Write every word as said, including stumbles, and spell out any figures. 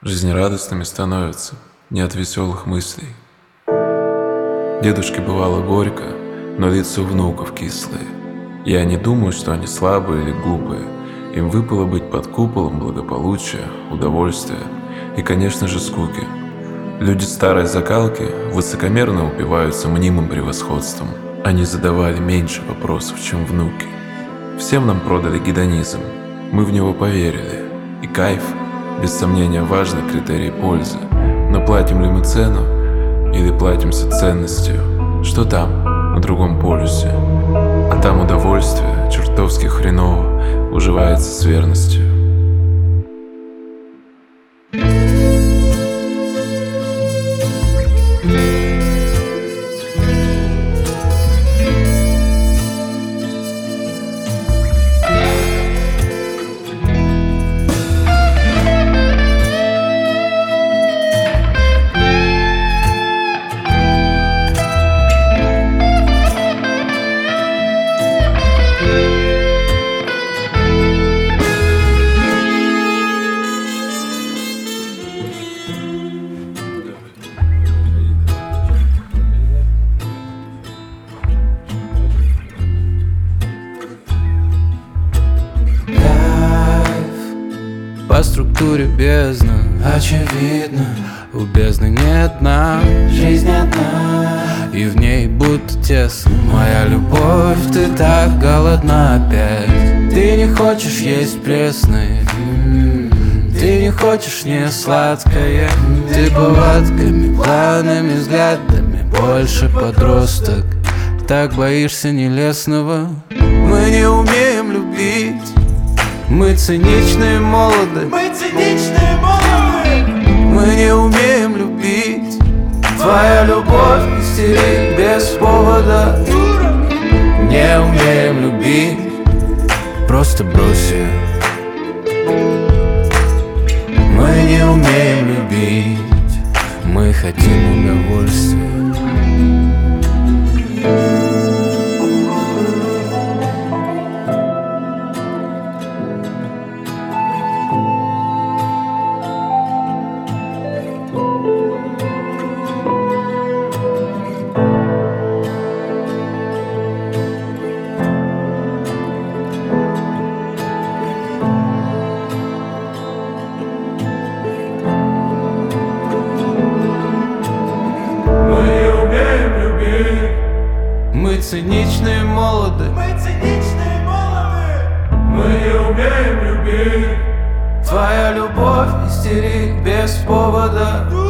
жизнерадостными становятся не от веселых мыслей. Дедушке бывало горько, но лица у внуков кислые. Я не думаю, что они слабые или глупые. Им выпало быть под куполом благополучия, удовольствия и, конечно же, скуки. Люди старой закалки высокомерно упиваются мнимым превосходством. Они задавали меньше вопросов, чем внуки. Всем нам продали гедонизм, мы в него поверили. И кайф, без сомнения, важный критерий пользы. Но платим ли мы цену или платимся ценностью? Что там, на другом полюсе? А там удовольствие, чертовски хреново, уживается с верностью. По структуре бездна, очевидно, у бездны нет дна, жизнь одна, и в ней будто тесно. Моя любовь, ты так голодна опять. Ты не хочешь есть пресное, ты не хочешь не сладкое. Ты повадками, планами, взглядами больше подросток. Так боишься нелестного. Мы не умеем любить. Мы циничные молоды. Мы циничные молоды. Мы не умеем любить. Твоя любовь истерит без повода. Не умеем любить. Просто брось ее. Мы не умеем любить. Мы хотим удовольствия. Мы циничные молоды. Мы циничные молоды. Мы не умеем любить. Твоя любовь истерит без повода.